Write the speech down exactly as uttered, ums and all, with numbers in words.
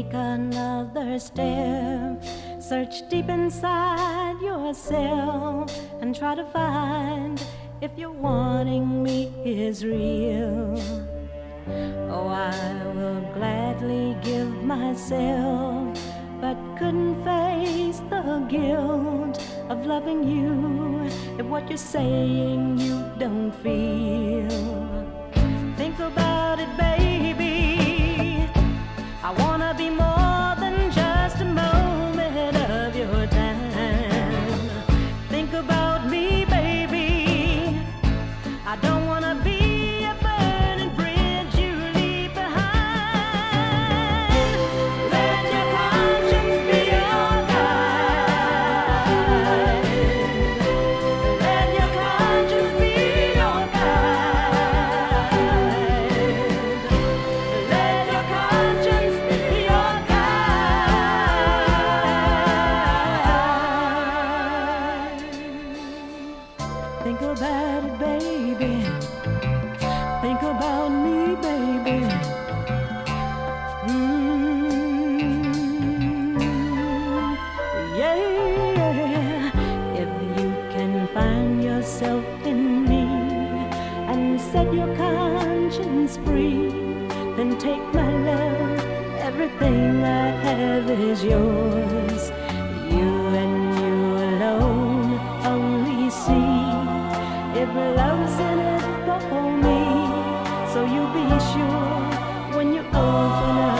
take another step. Search deep inside yourself and try to find if you're wanting me is real. Oh, I will gladly give myself, but couldn't face the guilt of loving you if what you're saying you don't feel. Think about it, baby. I wanna be more than just a moment of your time. Think about me, baby. I don't wanna be a burning bridge you leave behind. Let your conscience be your guide. Let your conscience be your guide. Let your conscience be your guide. Think about it, baby. Think about me, baby. Mm, yeah. If you can find yourself in me and set your conscience free, then take my love. Everything I have is yours. You and you alone only see if love's in it for me. So you'll be sure when you open up